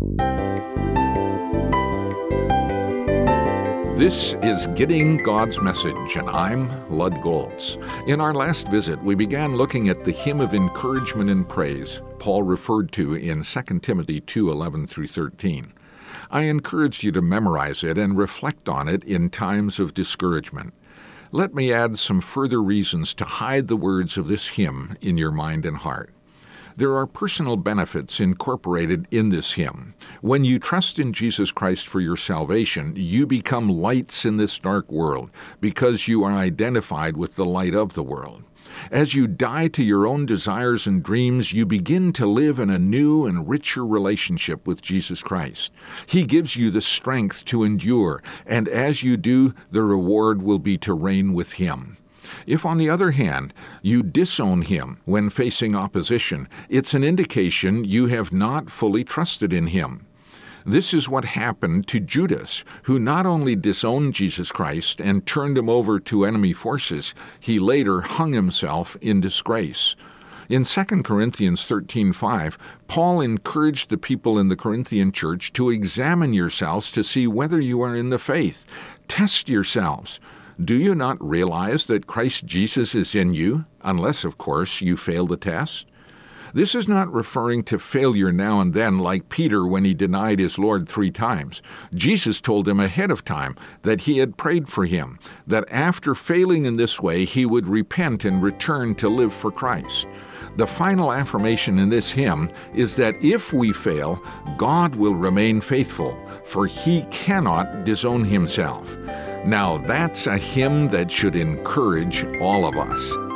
This is Getting God's Message, and I'm Lud Goltz. In our last visit, we began looking at the hymn of encouragement and praise Paul referred to in 2 Timothy 2:11 through 13. I encourage you to memorize it and reflect on it in times of discouragement. Let me add some further reasons to hide the words of this hymn in your mind and heart. There are personal benefits incorporated in this hymn. When you trust in Jesus Christ for your salvation, you become lights in this dark world because you are identified with the light of the world. As you die to your own desires and dreams, you begin to live in a new and richer relationship with Jesus Christ. He gives you the strength to endure, and as you do, the reward will be to reign with Him. If, on the other hand, you disown Him when facing opposition, it's an indication you have not fully trusted in Him. This is what happened to Judas, who not only disowned Jesus Christ and turned Him over to enemy forces, he later hung himself in disgrace. In 2 Corinthians 13:5, Paul encouraged the people in the Corinthian church to examine yourselves to see whether you are in the faith. Test yourselves. Do you not realize that Christ Jesus is in you, unless, of course, you fail the test? This is not referring to failure now and then like Peter when he denied his Lord 3 times. Jesus told him ahead of time that he had prayed for him, that after failing in this way he would repent and return to live for Christ. The final affirmation in this hymn is that if we fail, God will remain faithful, for He cannot disown Himself. Now that's a hymn that should encourage all of us.